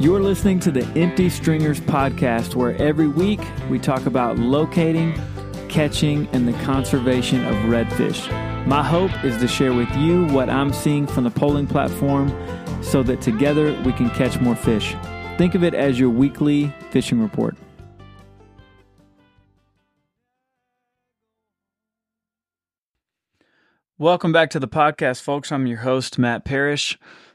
You're listening to the Empty Stringers podcast, where every week we talk about locating, catching, and the conservation of redfish. My hope is to share with you what I'm seeing from the polling platform so that together we can catch more fish. Think of it as your weekly fishing report. Welcome back to the podcast, folks. I'm your host, Matt Parrish.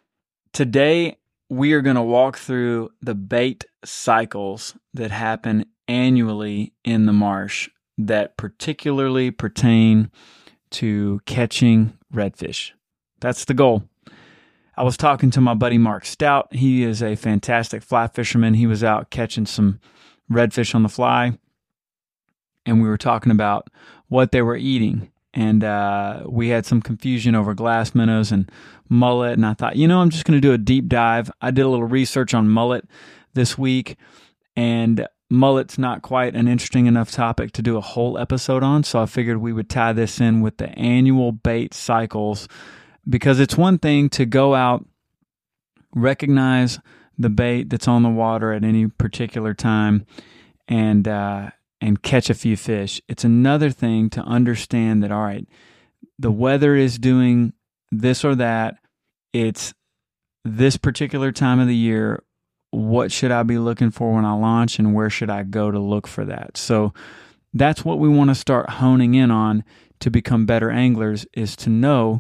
Today, we are going to walk through the bait cycles that happen annually in the marsh that particularly pertain to catching redfish. That's the goal. I was talking to my buddy Mark Stout. He is a fantastic fly fisherman. He was out catching some redfish on the fly, and we were talking about what they were eating. And we had some confusion over glass minnows and mullet. And I thought, I'm just going to do a deep dive. I did a little research on mullet this week. And mullet's not quite an interesting enough topic to do a whole episode on. So I figured we would tie this in with the annual bait cycles. Because it's one thing to go out, recognize the bait that's on the water at any particular time, and catch a few fish. It's another thing to understand that, all right, the weather is doing this or that. It's this particular time of the year. What should I be looking for when I launch, and where should I go to look for that? So that's what we want to start honing in on to become better anglers, is to know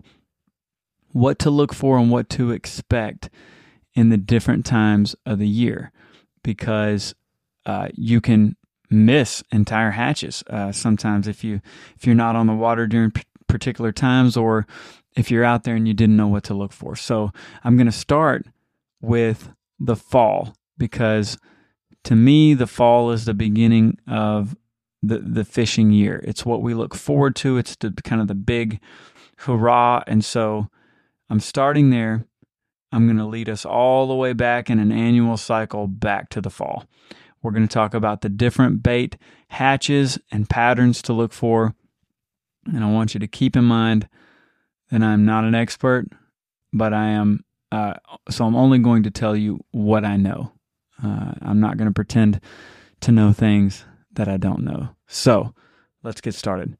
what to look for and what to expect in the different times of the year, because you can miss entire hatches sometimes if you're not on the water during particular times, or if you're out there and you didn't know what to look for. So I'm going to start with the fall, because to me the fall is the beginning of the fishing year. It's what we look forward to. It's the kind of the big hurrah. And so I'm starting there. I'm going to lead us all the way back in an annual cycle back to the fall. We're going to talk about the different bait hatches and patterns to look for. And I want you to keep in mind that I'm not an expert, but I am. So I'm only going to tell you what I know. I'm not going to pretend to know things that I don't know. So let's get started.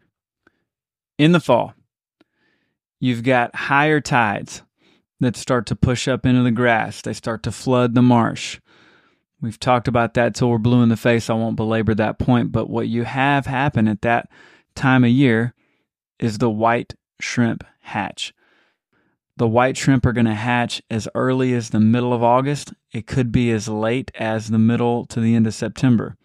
In the fall, you've got higher tides that start to push up into the grass. They start to flood the marsh. We've talked about that till we're blue in the face. I won't belabor that point. But what you have happen at that time of year is the white shrimp hatch. The white shrimp are going to hatch as early as the middle of August. It could be as late as the middle to the end of September.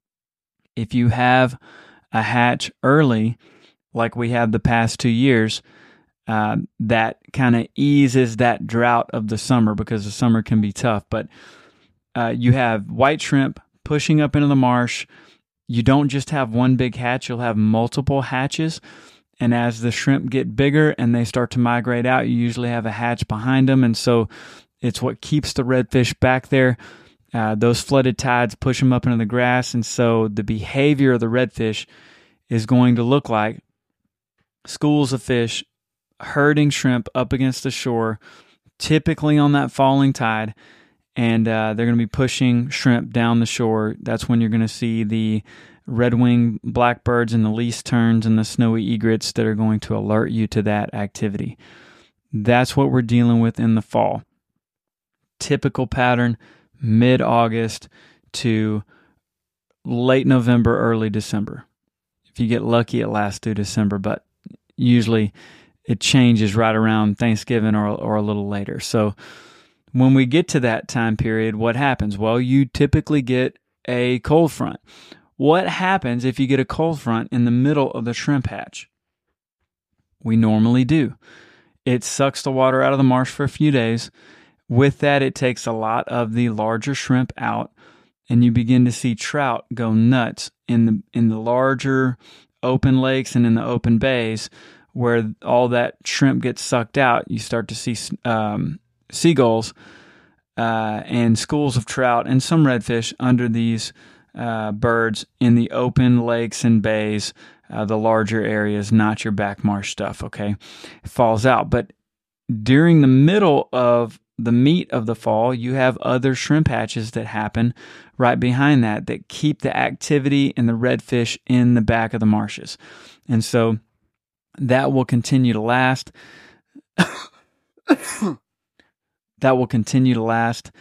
If you have a hatch early, like we have the past 2 years, that kind of eases that drought of the summer, because the summer can be tough. But you have white shrimp pushing up into the marsh. You don't just have one big hatch, you'll have multiple hatches. And as the shrimp get bigger and they start to migrate out, you usually have a hatch behind them. And so it's what keeps the redfish back there. Those flooded tides push them up into the grass. And so the behavior of the redfish is going to look like schools of fish herding shrimp up against the shore, typically on that falling tide. And they're going to be pushing shrimp down the shore. That's when you're going to see the red-winged blackbirds and the least terns and the snowy egrets that are going to alert you to that activity. That's what we're dealing with in the fall. Typical pattern, mid-August to late November, early December. If you get lucky, it lasts through December, but usually it changes right around Thanksgiving or a little later. So when we get to that time period, what happens? Well, you typically get a cold front. What happens if you get a cold front in the middle of the shrimp hatch? We normally do. It sucks the water out of the marsh for a few days. With that, it takes a lot of the larger shrimp out, and you begin to see trout go nuts in the larger open lakes and in the open bays, where all that shrimp gets sucked out. You start to see seagulls and schools of trout and some redfish under these birds in the open lakes and bays, the larger areas, not your back marsh stuff, okay? It falls out. But during the middle of the meat of the fall, you have other shrimp hatches that happen right behind that keep the activity and the redfish in the back of the marshes. And so that will continue to last. That will continue to last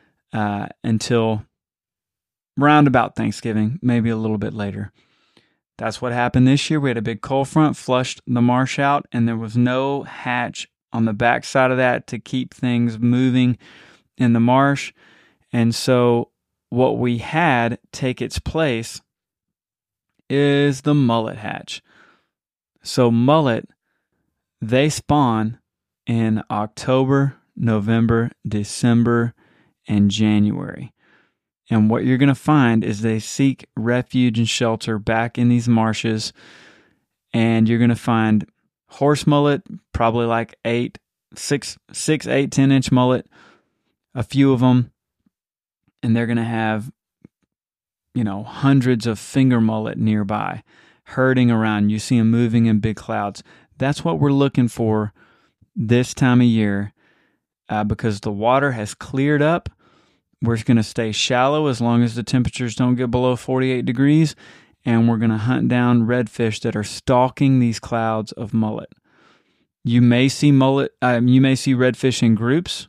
until round about Thanksgiving, maybe a little bit later. That's what happened this year. We had a big cold front, flushed the marsh out, and there was no hatch on the backside of that to keep things moving in the marsh. And so what we had take its place is the mullet hatch. So mullet, they spawn in October, November, December, and January. And what you're going to find is they seek refuge and shelter back in these marshes. And you're going to find horse mullet, probably like 6, 8, 10-inch mullet, a few of them. And they're going to have, hundreds of finger mullet nearby, herding around. You see them moving in big clouds. That's what we're looking for this time of year because the water has cleared up. We're going to stay shallow as long as the temperatures don't get below 48 degrees, and we're going to hunt down redfish that are stalking these clouds of mullet. You may see redfish in groups,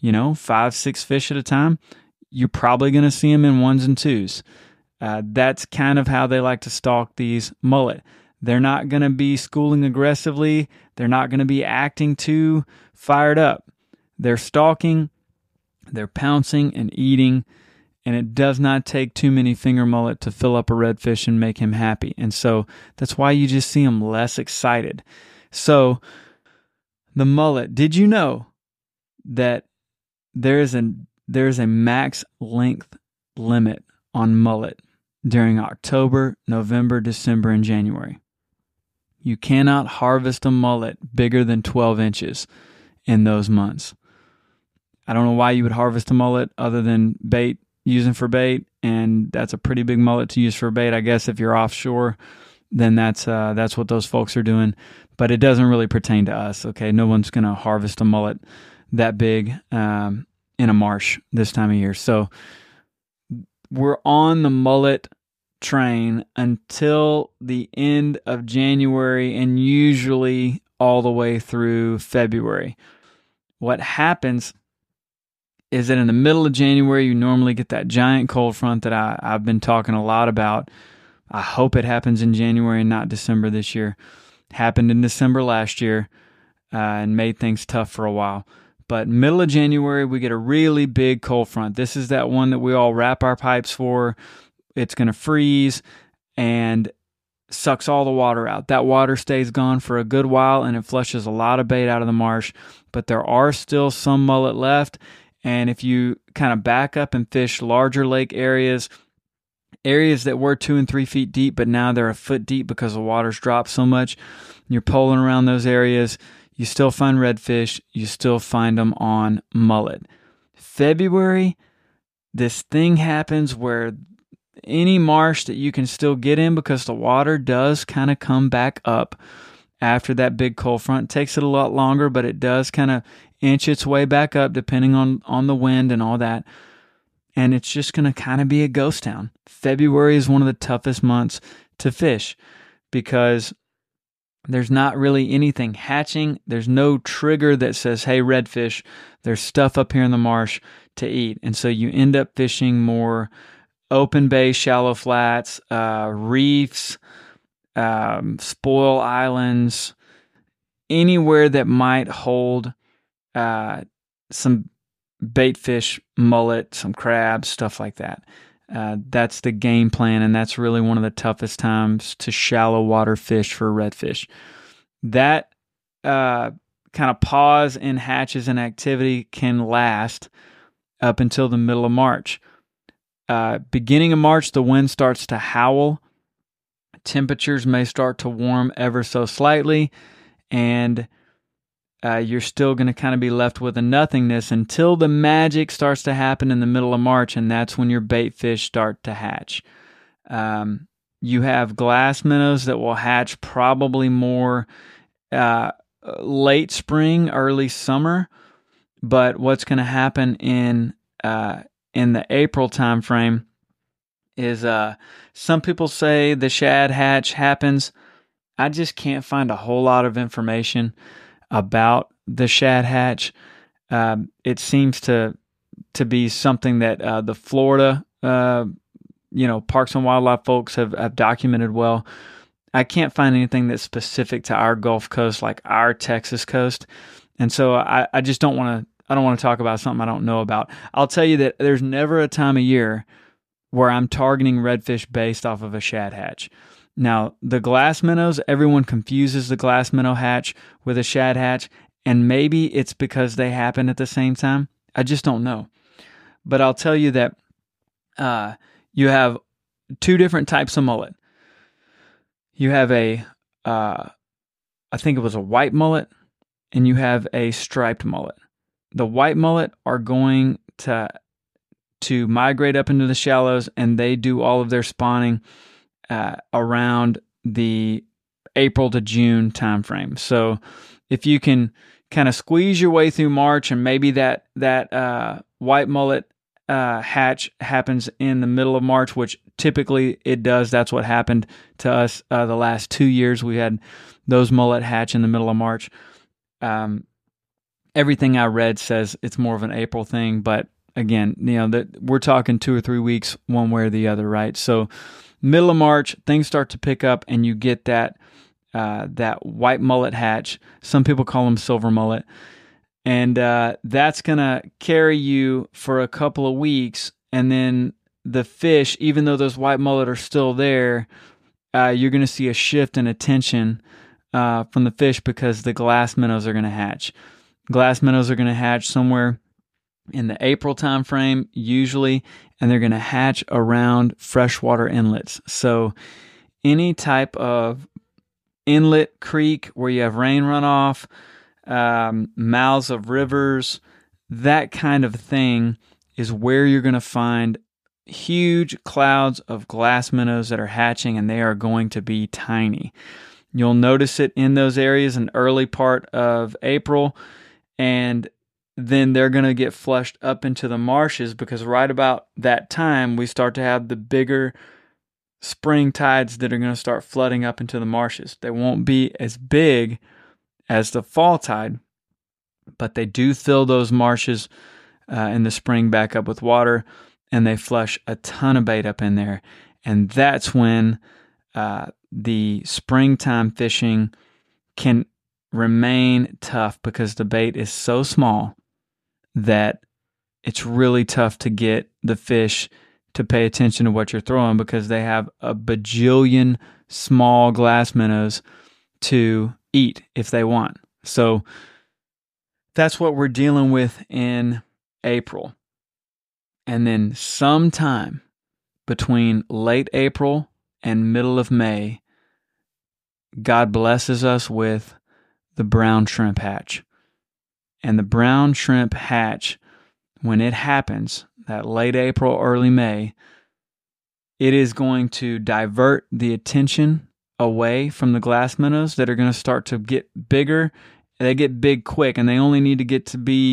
5, 6 fish at a time. You're probably going to see them in ones and twos. That's kind of how they like to stalk these mullet. They're not going to be schooling aggressively. They're not going to be acting too fired up. They're stalking. They're pouncing and eating, and it does not take too many finger mullet to fill up a redfish and make him happy. And so that's why you just see him less excited. So the mullet, did you know that there is a max length limit on mullet during October, November, December, and January? You cannot harvest a mullet bigger than 12 inches in those months. I don't know why you would harvest a mullet other than bait, using for bait, and that's a pretty big mullet to use for bait. I guess if you're offshore, then that's what those folks are doing. But it doesn't really pertain to us, okay? No one's going to harvest a mullet that big in a marsh this time of year. So we're on the mullet train until the end of January and usually all the way through February. What happens is that in the middle of January, you normally get that giant cold front that I've been talking a lot about. I hope it happens in January and not December this year. Happened in December last year and made things tough for a while. But middle of January, we get a really big cold front. This is that one that we all wrap our pipes for. It's going to freeze and sucks all the water out. That water stays gone for a good while, and it flushes a lot of bait out of the marsh. But there are still some mullet left. And if you kind of back up and fish larger lake areas that were 2 and 3 feet deep, but now they're a foot deep because the water's dropped so much, you're poling around those areas, you still find redfish, you still find them on mullet. February, this thing happens where any marsh that you can still get in, because the water does kind of come back up after that big cold front. It takes it a lot longer, but it does kind of inch its way back up depending on the wind and all that. And it's just going to kind of be a ghost town. February is one of the toughest months to fish because there's not really anything hatching. There's no trigger that says, hey, redfish, there's stuff up here in the marsh to eat. And so you end up fishing more open bay, shallow flats, reefs, spoil islands, anywhere that might hold some bait fish, mullet, some crabs, stuff like that. That's the game plan, and that's really one of the toughest times to shallow water fish for redfish. That kind of pause in hatches and activity can last up until the middle of March. Beginning of March, the wind starts to howl. Temperatures may start to warm ever so slightly, and you're still going to kind of be left with a nothingness until the magic starts to happen in the middle of March, and that's when your bait fish start to hatch. You have glass minnows that will hatch probably more late spring, early summer, But what's going to happen in the April time frame is some people say the shad hatch happens. I just can't find a whole lot of information about the shad hatch. It seems to be something that the Florida Parks and Wildlife folks have documented well. I can't find anything that's specific to our Gulf Coast, like our Texas coast. And so I just don't want to talk about something I don't know about. I'll tell you that there's never a time of year where I'm targeting redfish based off of a shad hatch. Now, the glass minnows, everyone confuses the glass minnow hatch with a shad hatch, and maybe it's because they happen at the same time. I just don't know. But I'll tell you that you have two different types of mullet. You have I think it was a white mullet, and you have a striped mullet. The white mullet are going to migrate up into the shallows, and they do all of their spawning around the April to June timeframe. So if you can kind of squeeze your way through March, and maybe that white mullet hatch happens in the middle of March, which typically it does. That's what happened to us the last 2 years. We had those mullet hatch in the middle of March. Everything I read says it's more of an April thing, but again, that we're talking 2 or 3 weeks one way or the other, right? So middle of March, things start to pick up, and you get that white mullet hatch. Some people call them silver mullet. And that's going to carry you for a couple of weeks. And then the fish, even though those white mullet are still there, you're going to see a shift in attention from the fish because the glass minnows are going to hatch. Glass minnows are going to hatch somewhere in the April time frame, usually, and they're going to hatch around freshwater inlets. So any type of inlet, creek where you have rain runoff, mouths of rivers, that kind of thing is where you're going to find huge clouds of glass minnows that are hatching, and they are going to be tiny. You'll notice it in those areas in early part of April, and then they're going to get flushed up into the marshes because right about that time we start to have the bigger spring tides that are going to start flooding up into the marshes. They won't be as big as the fall tide, but they do fill those marshes in the spring back up with water, and they flush a ton of bait up in there. And that's when the springtime fishing can remain tough because the bait is so small that it's really tough to get the fish to pay attention to what you're throwing because they have a bajillion small glass minnows to eat if they want. So that's what we're dealing with in April. And then sometime between late April and middle of May, God blesses us with the brown shrimp hatch. And the brown shrimp hatch, when it happens, that late April, early May, it is going to divert the attention away from the glass minnows that are going to start to get bigger. They get big quick, and they only need to get to be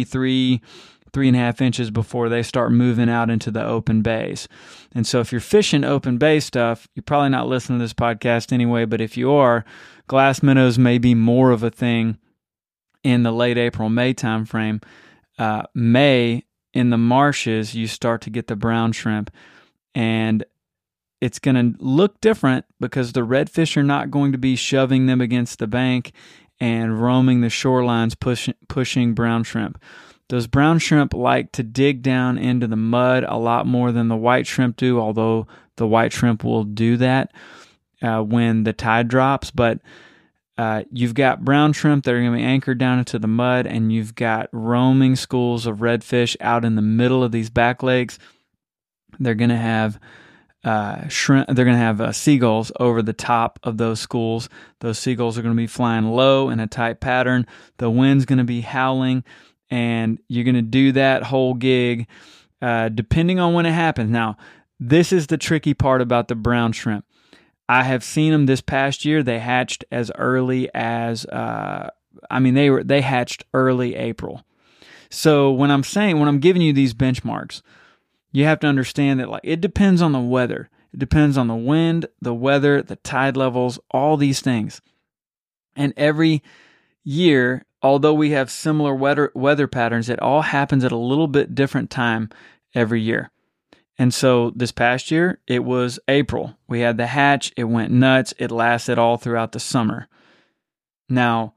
3.5 inches before they start moving out into the open bays. And so if you're fishing open bay stuff, you're probably not listening to this podcast anyway, but if you are, glass minnows may be more of a thing in the late April, May time frame. May, in the marshes, you start to get the brown shrimp, and it's going to look different because the redfish are not going to be shoving them against the bank and roaming the shorelines pushing brown shrimp. Those brown shrimp like to dig down into the mud a lot more than the white shrimp do, although the white shrimp will do that when the tide drops. But you've got brown shrimp that are going to be anchored down into the mud, and you've got roaming schools of redfish out in the middle of these back legs. They're going to have shrimp. They're going to have seagulls over the top of those schools. Those seagulls are going to be flying low in a tight pattern. The wind's going to be howling, and you're going to do that whole gig depending on when it happens. Now, this is the tricky part about the brown shrimp. I have seen them this past year. They hatched as early as, they hatched early April. So when I'm giving you these benchmarks, you have to understand that like it depends on the weather. It depends on the wind, the weather, the tide levels, all these things. And every year, although we have similar weather patterns, it all happens at a little bit different time every year. And so this past year, it was April. We had the hatch. It went nuts. It lasted all throughout the summer. Now,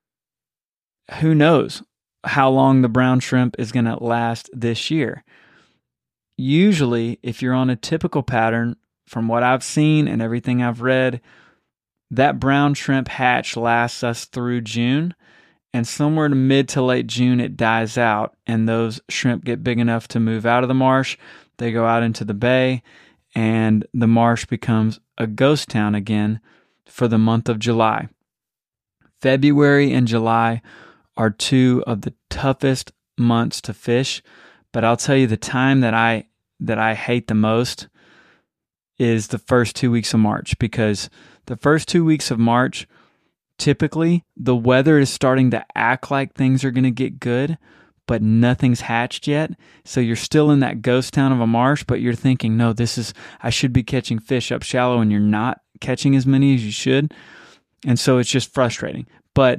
who knows how long the brown shrimp is going to last this year? Usually, if you're on a typical pattern, from what I've seen and everything I've read, that brown shrimp hatch lasts us through June, and somewhere to mid to late June, it dies out, and those shrimp get big enough to move out of the marsh. They go out into the bay, and the marsh becomes a ghost town again for the month of July. February and July are two of the toughest months to fish, but I'll tell you the time that I hate the most is the first 2 weeks of March, because the first 2 weeks of March, typically the weather is starting to act like things are going to get good, but nothing's hatched yet. So you're still in that ghost town of a marsh, but you're thinking, no, I should be catching fish up shallow, and you're not catching as many as you should. And so it's just frustrating. But,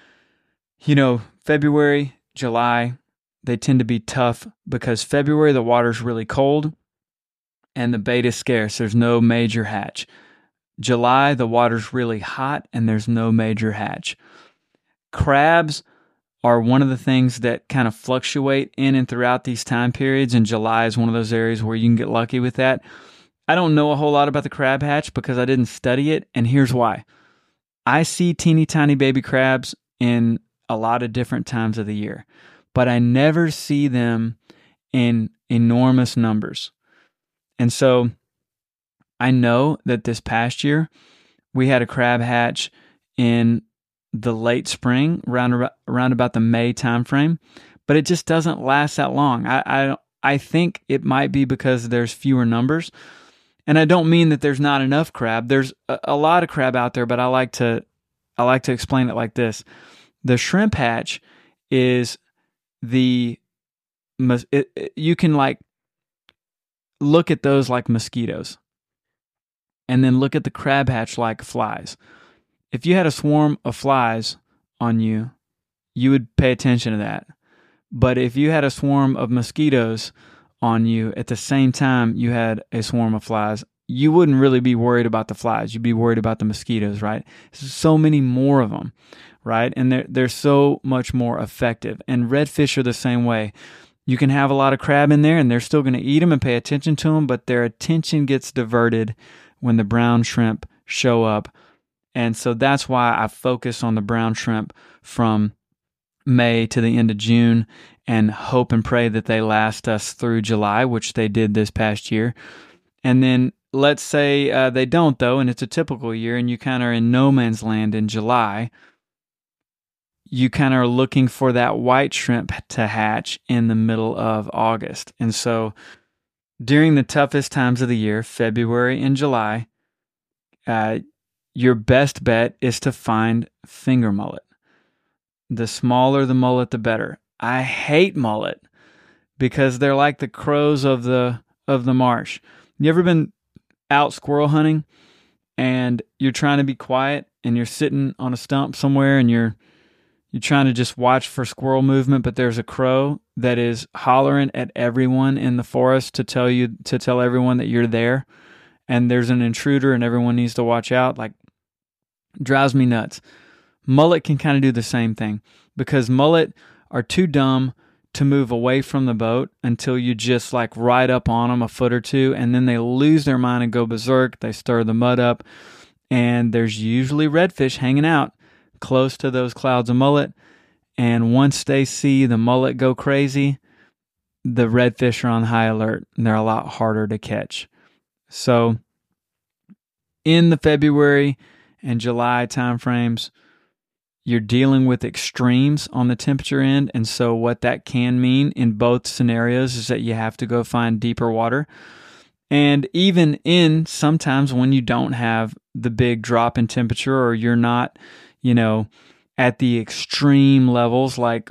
February, July, they tend to be tough because February, the water's really cold and the bait is scarce. There's no major hatch. July, the water's really hot and there's no major hatch. Crabs are one of the things that kind of fluctuate in and throughout these time periods, and July is one of those areas where you can get lucky with that. I don't know a whole lot about the crab hatch because I didn't study it, and here's why. I see teeny tiny baby crabs in a lot of different times of the year, but I never see them in enormous numbers. And so I know that this past year we had a crab hatch in the late spring, around about the May timeframe, but it just doesn't last that long. I think it might be because there's fewer numbers, and I don't mean that there's not enough crab. There's a lot of crab out there, but I like to explain it like this: the shrimp hatch is you can like look at those like mosquitoes, and then look at the crab hatch like flies. If you had a swarm of flies on you, you would pay attention to that. But if you had a swarm of mosquitoes on you at the same time you had a swarm of flies, you wouldn't really be worried about the flies. You'd be worried about the mosquitoes, right? So many more of them, right? And they're so much more effective. And redfish are the same way. You can have a lot of crab in there and they're still going to eat them and pay attention to them, but their attention gets diverted when the brown shrimp show up. And so that's why I focus on the brown shrimp from May to the end of June and hope and pray that they last us through July, which they did this past year. And then let's say they don't, though, and it's a typical year and you kind of are in no man's land in July. You kind of are looking for that white shrimp to hatch in the middle of August. And so during the toughest times of the year, February and July, your best bet is to find finger mullet. The smaller the mullet, the better. I hate mullet because they're like the crows of the marsh. You ever been out squirrel hunting and you're trying to be quiet and you're sitting on a stump somewhere and you're trying to just watch for squirrel movement, but there's a crow that is hollering at everyone in the forest to tell everyone that you're there, and there's an intruder and everyone needs to watch out? Like, drives me nuts. Mullet can kind of do the same thing because mullet are too dumb to move away from the boat until you just like ride up on them a foot or two, and then they lose their mind and go berserk. They stir the mud up, and there's usually redfish hanging out close to those clouds of mullet. And once they see the mullet go crazy, the redfish are on high alert and they're a lot harder to catch. So in the February and July timeframes, you're dealing with extremes on the temperature end. And so what that can mean in both scenarios is that you have to go find deeper water. And even in sometimes when you don't have the big drop in temperature, or you're not, at the extreme levels like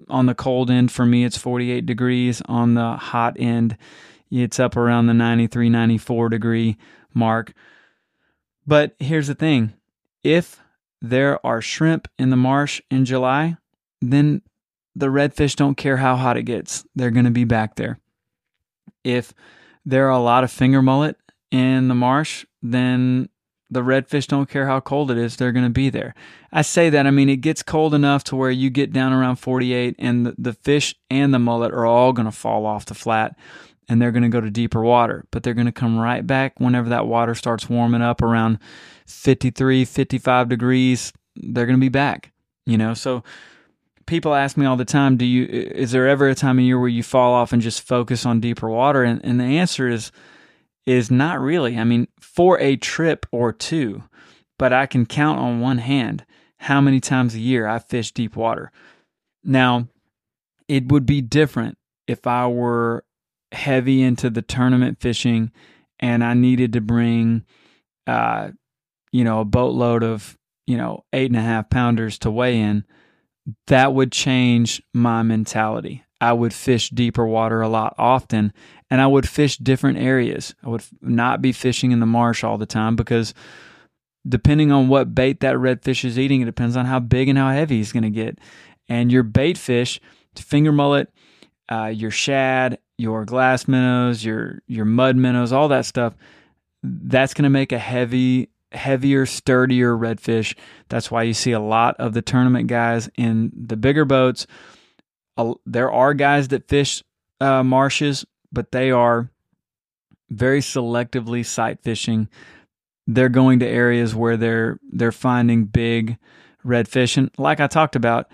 on the cold end, for me, it's 48 degrees. On the hot end, it's up around the 93, 94 degree mark. But here's the thing. If there are shrimp in the marsh in July, then the redfish don't care how hot it gets. They're going to be back there. If there are a lot of finger mullet in the marsh, then the redfish don't care how cold it is. They're going to be there. I say that, I mean, it gets cold enough to where you get down around 48 and the fish and the mullet are all going to fall off the flat and they're going to go to deeper water. But they're going to come right back whenever that water starts warming up around 53, 55 degrees. They're going to be back, So people ask me all the time, is there ever a time of year where you fall off and just focus on deeper water? And the answer is not really. I mean, for a trip or two, but I can count on one hand how many times a year I fish deep water. Now, it would be different if I were heavy into the tournament fishing and I needed to bring, a boatload of, 8.5 pounders to weigh in. That would change my mentality. I would fish deeper water a lot often, and I would fish different areas. I would not be fishing in the marsh all the time because depending on what bait that redfish is eating, it depends on how big and how heavy he's going to get. And your bait fish, finger mullet, your shad, your glass minnows, your mud minnows, all that stuff, that's going to make a heavier, sturdier redfish. That's why you see a lot of the tournament guys in the bigger boats. There are guys that fish marshes, but they are very selectively sight fishing. They're going to areas where they're finding big redfish. And like I talked about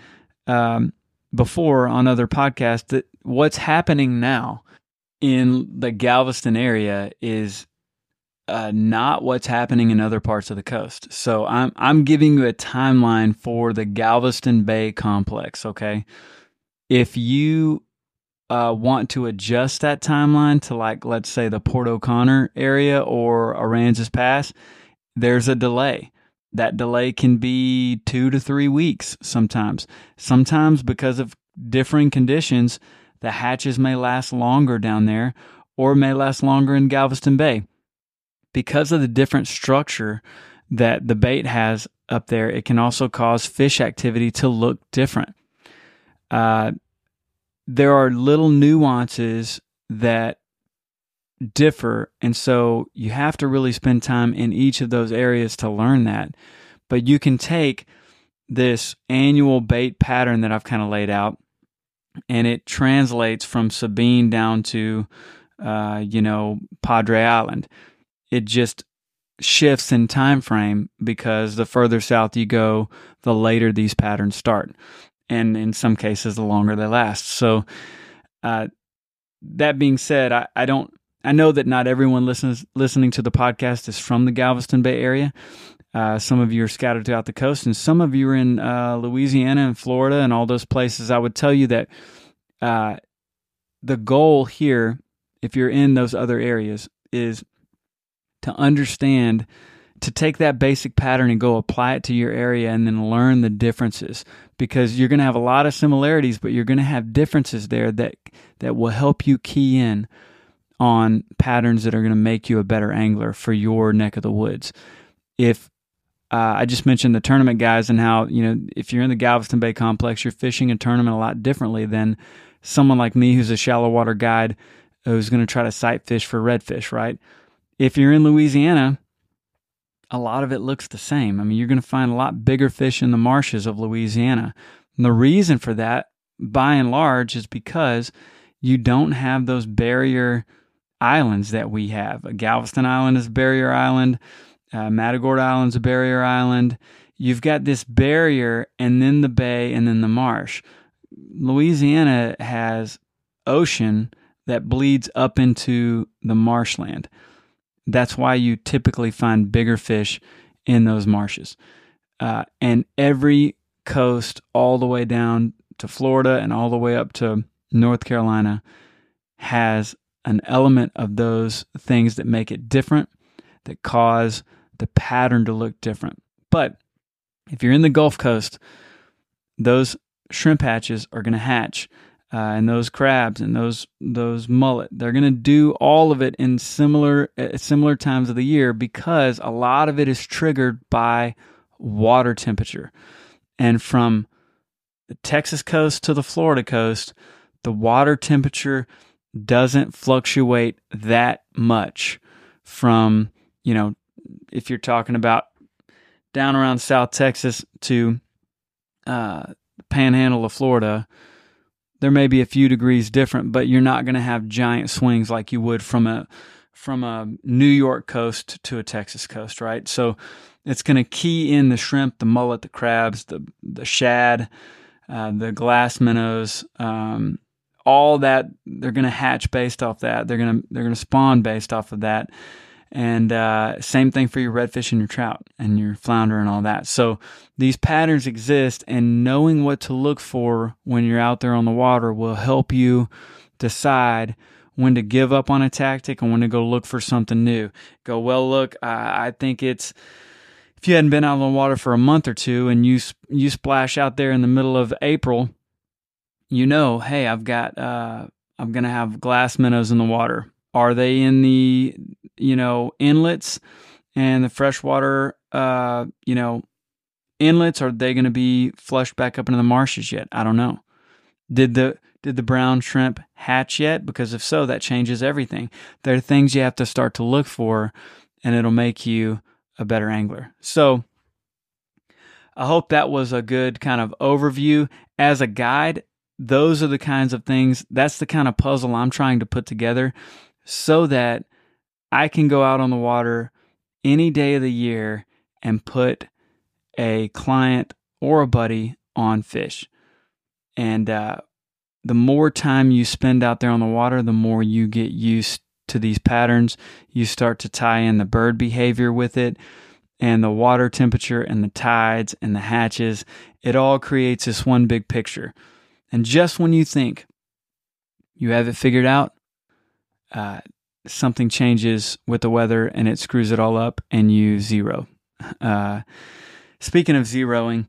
before on other podcasts, that what's happening now in the Galveston area is not what's happening in other parts of the coast. So I'm giving you a timeline for the Galveston Bay complex, okay? If you want to adjust that timeline to, like, let's say the Port O'Connor area or Aransas Pass, there's a delay. That delay can be 2 to 3 weeks sometimes. Sometimes because of differing conditions, the hatches may last longer down there or may last longer in Galveston Bay. Because of the different structure that the bait has up there, it can also cause fish activity to look different. There are little nuances that differ, and so you have to really spend time in each of those areas to learn that. But you can take this annual bait pattern that I've kind of laid out, and it translates from Sabine down to, Padre Island. It just shifts in time frame because the further south you go, the later these patterns start. And in some cases, the longer they last. So that being said, I know that not everyone listening to the podcast is from the Galveston Bay area. Some of you are scattered throughout the coast, and some of you are in Louisiana and Florida and all those places. I would tell you that the goal here, if you're in those other areas, is to understand, to take that basic pattern and go apply it to your area and then learn the differences, because you're going to have a lot of similarities, but you're going to have differences there that will help you key in on patterns that are going to make you a better angler for your neck of the woods. If I just mentioned the tournament guys and how, if you're in the Galveston Bay complex, you're fishing a tournament a lot differently than someone like me who's a shallow water guide who's going to try to sight fish for redfish, right? If you're in Louisiana, a lot of it looks the same. I mean, you're going to find a lot bigger fish in the marshes of Louisiana. And the reason for that, by and large, is because you don't have those barrier islands that we have. Galveston Island is a barrier island. Matagorda Island's a barrier island. You've got this barrier and then the bay and then the marsh. Louisiana has ocean that bleeds up into the marshland. That's why you typically find bigger fish in those marshes. And every coast all the way down to Florida and all the way up to North Carolina has an element of those things that make it different, that cause the pattern to look different. But if you're in the Gulf Coast, those shrimp hatches are going to hatch, and those crabs and those mullet. They're going to do all of it in similar times of the year, because a lot of it is triggered by water temperature. And from the Texas coast to the Florida coast, the water temperature doesn't fluctuate that much. From, if you're talking about down around South Texas to Panhandle of Florida, there may be a few degrees different, but you're not going to have giant swings like you would from a New York coast to a Texas coast, right? So it's going to key in the shrimp, the mullet, the crabs, the shad, the glass minnows, all that. They're going to hatch based off that. They're going to spawn based off of that. And same thing for your redfish and your trout and your flounder and all that. So these patterns exist, and knowing what to look for when you're out there on the water will help you decide when to give up on a tactic and when to go look for something new. Go, well, look, I think it's, if you hadn't been out on the water for a month or two and you splash out there in the middle of April, hey, I'm going to have glass minnows in the water. Are they in the, inlets and the freshwater, inlets? Are they going to be flushed back up into the marshes yet? I don't know. Did the brown shrimp hatch yet? Because if so, that changes everything. There are things you have to start to look for, and it'll make you a better angler. So I hope that was a good kind of overview. As a guide, those are the kinds of things, that's the kind of puzzle I'm trying to put together so that I can go out on the water any day of the year and put a client or a buddy on fish. And the more time you spend out there on the water, the more you get used to these patterns. You start to tie in the bird behavior with it, and the water temperature and the tides and the hatches. It all creates this one big picture. And just when you think you have it figured out, something changes with the weather and it screws it all up, and you zero. Speaking of zeroing,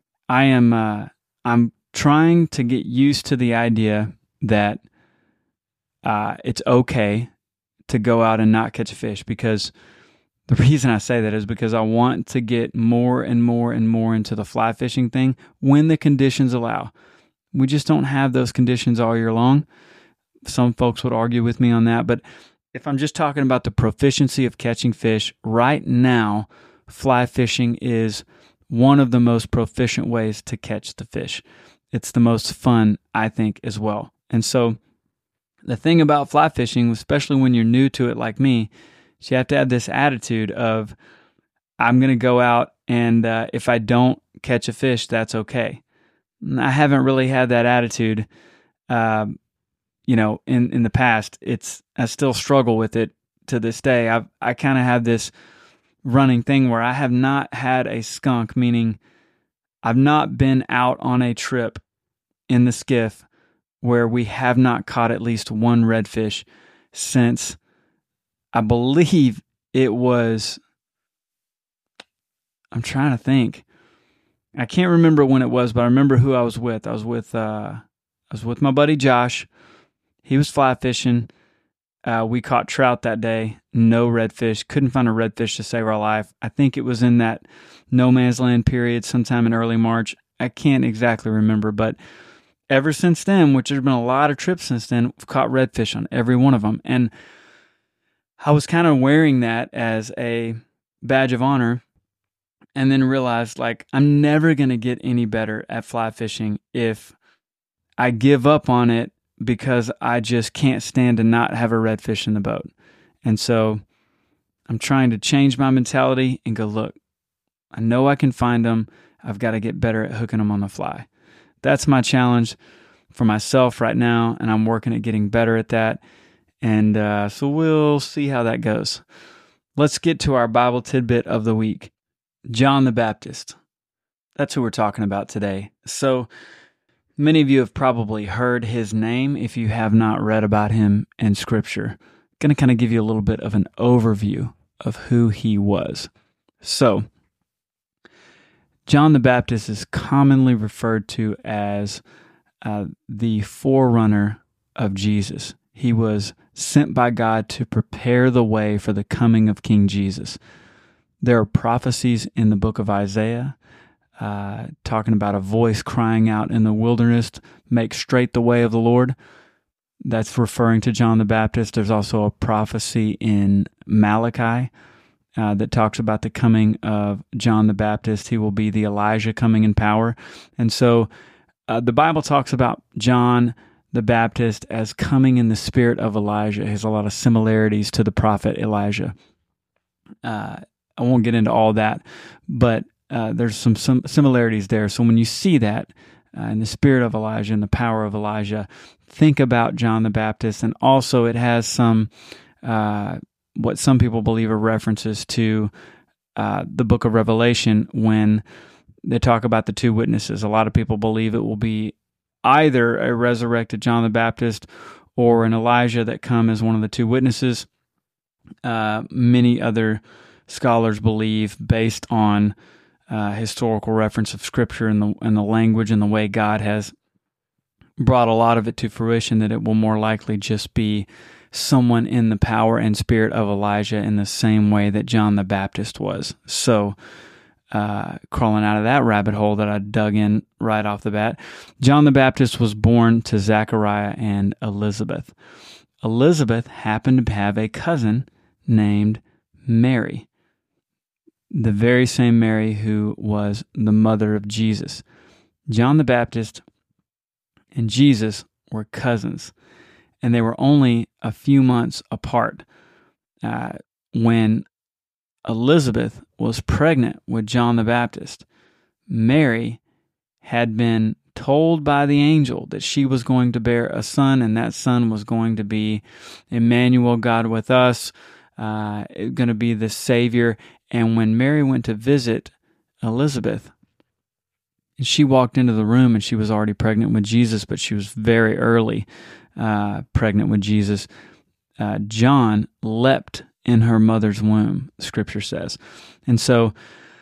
I'm trying to get used to the idea that it's okay to go out and not catch a fish, because the reason I say that is because I want to get more and more and more into the fly fishing thing when the conditions allow. We just don't have those conditions all year long. Some folks would argue with me on that, but if I'm just talking about the proficiency of catching fish, right now, fly fishing is one of the most proficient ways to catch the fish. It's the most fun, I think, as well. And so the thing about fly fishing, especially when you're new to it like me, is you have to have this attitude of, I'm going to go out, and if I don't catch a fish, that's okay. I haven't really had that attitude, in the past. I still struggle with it to this day. I kind of have this running thing where I have not had a skunk, meaning I've not been out on a trip in the skiff where we have not caught at least one redfish since, I believe it was, I'm trying to think. I can't remember when it was, but I remember who I was with. I was with my buddy Josh. He was fly fishing. We caught trout that day. No redfish. Couldn't find a redfish to save our life. I think it was in that no man's land period, sometime in early March. I can't exactly remember, but ever since then, which there's been a lot of trips since then, we've caught redfish on every one of them. And I was kind of wearing that as a badge of honor, and then realized, I'm never going to get any better at fly fishing if I give up on it because I just can't stand to not have a redfish in the boat. And so I'm trying to change my mentality and go, look, I know I can find them. I've got to get better at hooking them on the fly. That's my challenge for myself right now, and I'm working at getting better at that. And so we'll see how that goes. Let's get to our Bible tidbit of the week. John the Baptist. That's who we're talking about today. So many of you have probably heard his name if you have not read about him in Scripture. I'm going to kind of give you a little bit of an overview of who he was. So, John the Baptist is commonly referred to as the forerunner of Jesus. He was sent by God to prepare the way for the coming of King Jesus. There are prophecies in the book of Isaiah talking about a voice crying out in the wilderness, make straight the way of the Lord. That's referring to John the Baptist. There's also a prophecy in Malachi that talks about the coming of John the Baptist. He will be the Elijah coming in power. And so the Bible talks about John the Baptist as coming in the spirit of Elijah. He has a lot of similarities to the prophet Elijah. I won't get into all that, but there's some similarities there. So when you see that in the spirit of Elijah and the power of Elijah, think about John the Baptist. And also it has some, what some people believe are references to the book of Revelation when they talk about the two witnesses. A lot of people believe it will be either a resurrected John the Baptist or an Elijah that come as one of the two witnesses. Many other scholars believe, based on historical reference of Scripture and the language and the way God has brought a lot of it to fruition, that it will more likely just be someone in the power and spirit of Elijah in the same way that John the Baptist was. So, crawling out of that rabbit hole that I dug in right off the bat, John the Baptist was born to Zechariah and Elizabeth. Elizabeth happened to have a cousin named Mary, the very same Mary who was the mother of Jesus. John the Baptist and Jesus were cousins, and they were only a few months apart. When Elizabeth was pregnant with John the Baptist, Mary had been told by the angel that she was going to bear a son, and that son was going to be Emmanuel, God with us, going to be the Savior. And when Mary went to visit Elizabeth, she walked into the room and she was already pregnant with Jesus, but she was very early pregnant with Jesus. John leapt in her mother's womb, Scripture says. And so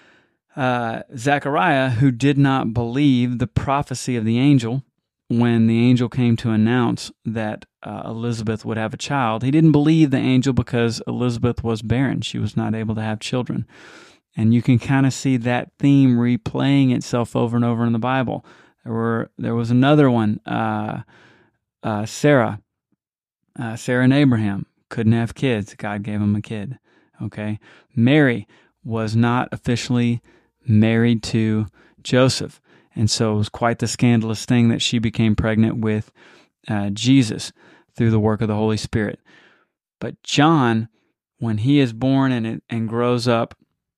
Zechariah, who did not believe the prophecy of the angel, when the angel came to announce that Elizabeth would have a child, he didn't believe the angel because Elizabeth was barren. She was not able to have children. And you can kind of see that theme replaying itself over and over in the Bible. There was another one, Sarah and Abraham couldn't have kids. God gave them a kid. Okay, Mary was not officially married to Joseph, and so it was quite the scandalous thing that she became pregnant with Jesus through the work of the Holy Spirit. But John, when he is born and grows up,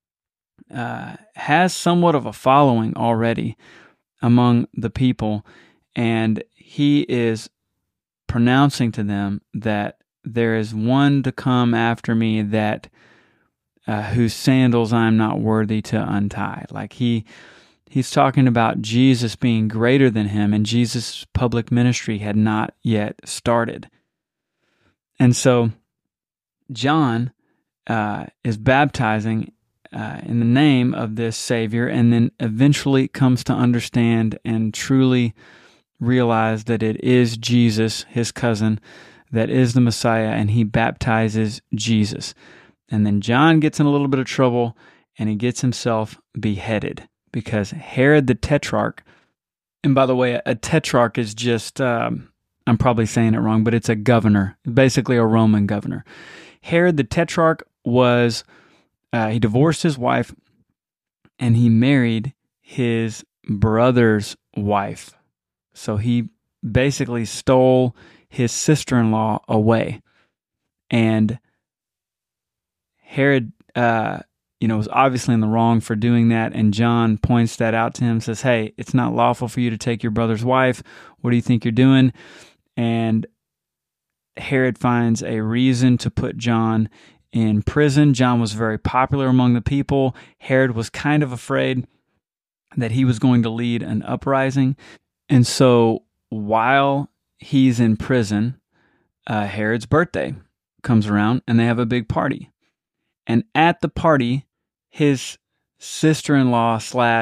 has somewhat of a following already among the people, and he is pronouncing to them that there is one to come after me that whose sandals I'm not worthy to untie. Like he's talking about Jesus being greater than him, and Jesus' public ministry had not yet started. And so John is baptizing in the name of this Savior, and then eventually comes to understand and truly realize that it is Jesus, his cousin, that is the Messiah, and he baptizes Jesus. And then John gets in a little bit of trouble, and he gets himself beheaded because Herod the Tetrarch, and by the way, a tetrarch is just, I'm probably saying it wrong, but it's a governor, basically a Roman governor. Herod the Tetrarch was, he divorced his wife, and he married his brother's wife. So he basically stole his sister-in-law away. And Herod, was obviously in the wrong for doing that. And John points that out to him, says, hey, it's not lawful for you to take your brother's wife. What do you think you're doing? And Herod finds a reason to put John in prison. John was very popular among the people. Herod was kind of afraid that he was going to lead an uprising. And so while he's in prison, Herod's birthday comes around, and they have a big party. And at the party, his sister-in-law /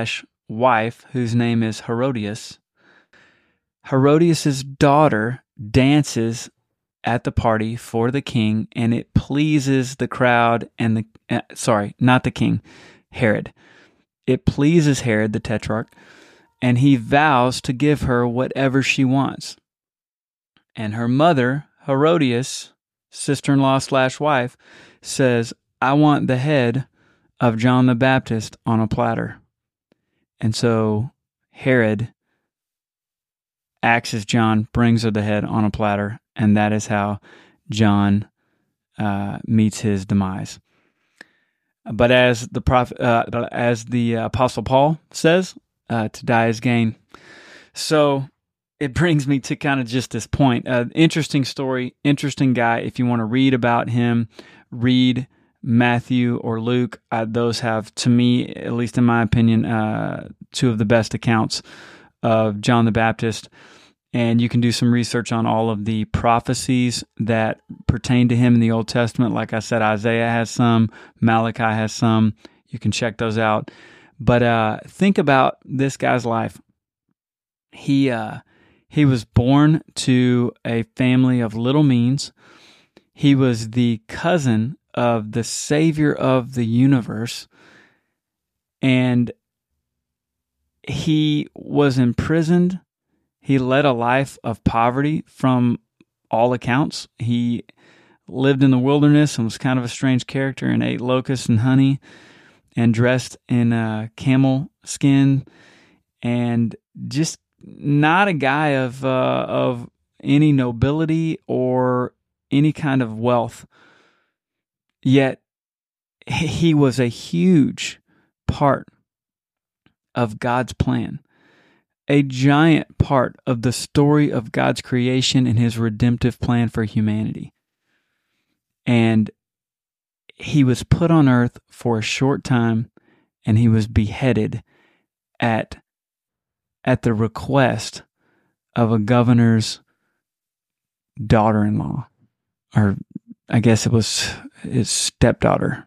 wife, whose name is Herodias. Herodias' daughter dances at the party for the king, and it pleases the crowd and not the king, Herod. It pleases Herod, the tetrarch, and he vows to give her whatever she wants. And her mother, Herodias, sister-in-law / wife, says, I want the head of John the Baptist on a platter. And so Herod acts as John, brings her the head on a platter, and that is how John meets his demise. But as the Apostle Paul says, to die is gain. So it brings me to kind of just this point. Interesting story, interesting guy. If you want to read about him, read Matthew or Luke. Those have, to me, at least in my opinion, two of the best accounts of John the Baptist. And you can do some research on all of the prophecies that pertain to him in the Old Testament. Like I said, Isaiah has some, Malachi has some. You can check those out. But think about this guy's life. He was born to a family of little means. He was the cousin of the Savior of the universe. And he was imprisoned. He led a life of poverty from all accounts. He lived in the wilderness and was kind of a strange character and ate locusts and honey and dressed in camel skin and just not a guy of any nobility or any kind of wealth. Yet he was a huge part of God's plan. A giant part of the story of God's creation and his redemptive plan for humanity. And he was put on earth for a short time, and he was beheaded at the request of a governor's daughter-in-law. Or I guess it was his stepdaughter.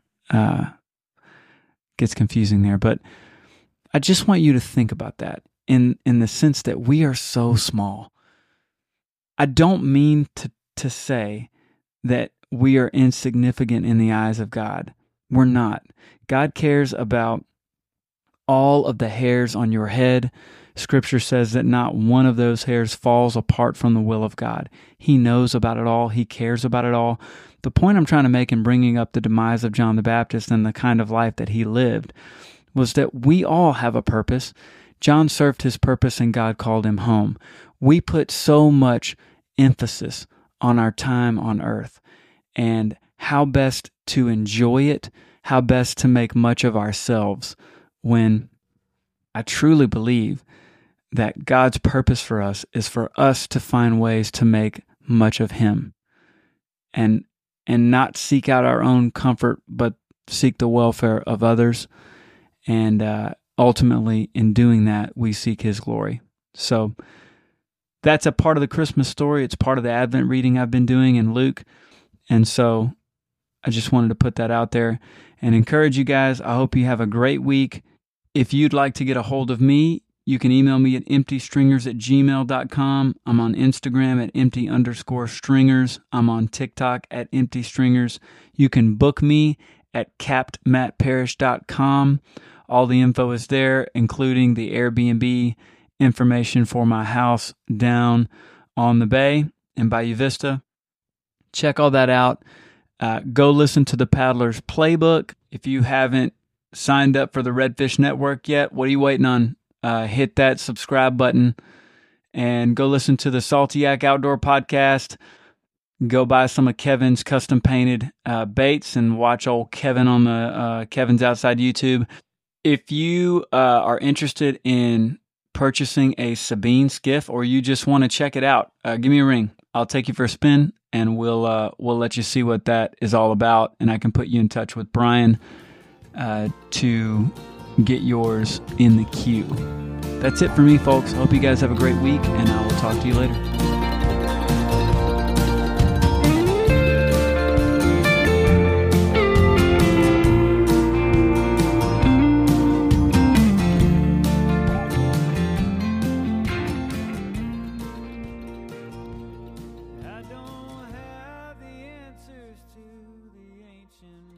Gets confusing there. But I just want you to think about that. In the sense that we are so small. I don't mean to say that we are insignificant in the eyes of God. We're not. God cares about all of the hairs on your head. Scripture says that not one of those hairs falls apart from the will of God. He knows about it all. He cares about it all. The point I'm trying to make in bringing up the demise of John the Baptist and the kind of life that he lived was that we all have a purpose. John served his purpose and God called him home. We put so much emphasis on our time on earth and how best to enjoy it, how best to make much of ourselves, when I truly believe that God's purpose for us is for us to find ways to make much of him and not seek out our own comfort, but seek the welfare of others. And ultimately, in doing that, we seek his glory. So that's a part of the Christmas story. It's part of the Advent reading I've been doing in Luke. And so I just wanted to put that out there and encourage you guys. I hope you have a great week. If you'd like to get a hold of me, you can email me at emptystringers@gmail.com. I'm on Instagram at empty_stringers. I'm on TikTok at emptystringers. You can book me at captmattparish.com. All the info is there, including the Airbnb information for my house down on the bay in Bayou Vista. Check all that out. Go listen to the Paddler's Playbook. If you haven't signed up for the Redfish Network yet, what are you waiting on? Hit that subscribe button and go listen to the Salty Yak Outdoor Podcast. Go buy some of Kevin's custom painted baits and watch old Kevin on the Kevin's Outside YouTube. If you are interested in purchasing a Sabine skiff, or you just want to check it out, give me a ring. I'll take you for a spin, and we'll let you see what that is all about. And I can put you in touch with Brian to get yours in the queue. That's it for me, folks. Hope you guys have a great week, and I will talk to you later. watching.